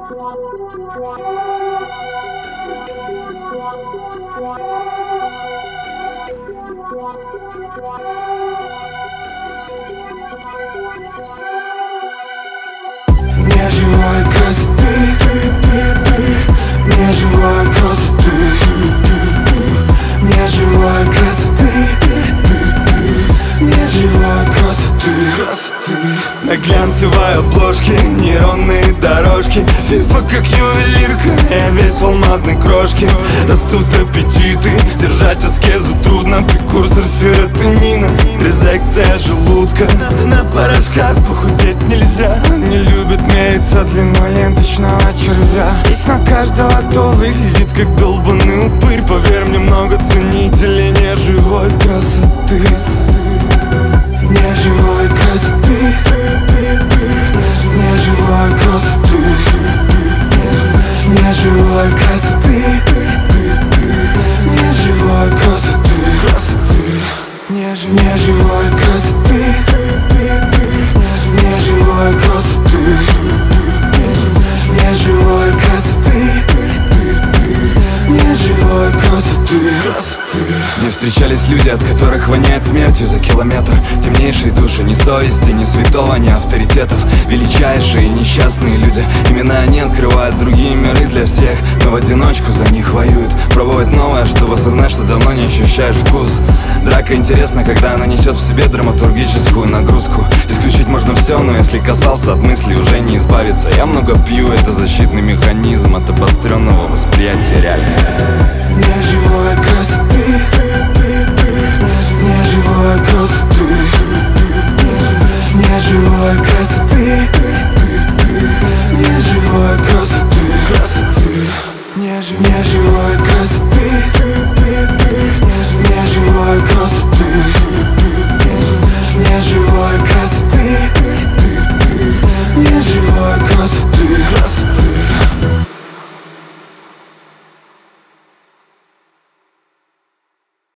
Неживой красоты, неживой красоты, неживой красоты, неживой красоты. На глянцевой обложке нейронные дорожки, фифа как ювелирка, я весь в алмазной крошке. Растут аппетиты, держать аскезу трудно, прекурсор серотонина, резекция желудка. На порошках похудеть нельзя, не любят мериться длиной ленточного червя. Здесь на каждого, кто выглядит как долбаный упырь. Поверь мне, много ценителей неживой красоты. Неживой красоты, неживой красоты, неживой красоты, неживой красоты, неживой красоты, неживой красоты, неживой красоты, неживой красоты. Мне встречались люди, от которых воняет смертью за километр. Темнейшие души, ни совести, ни святого, ни авторитетов. Величайшие несчастные люди, именно они открывают другие миры для всех, но в одиночку за них воюют. Пробовать новое, чтобы осознать, что давно не ощущаешь вкус. Драка интересна, когда она несет в себе драматургическую нагрузку. Исключить можно все, но если касался, от мыслей уже не избавиться. Я много пью, это защитный механизм от обостренного восприятия реальности. Неживой красоты, неживой красоты, неживой красоты, неживой красоты, неживой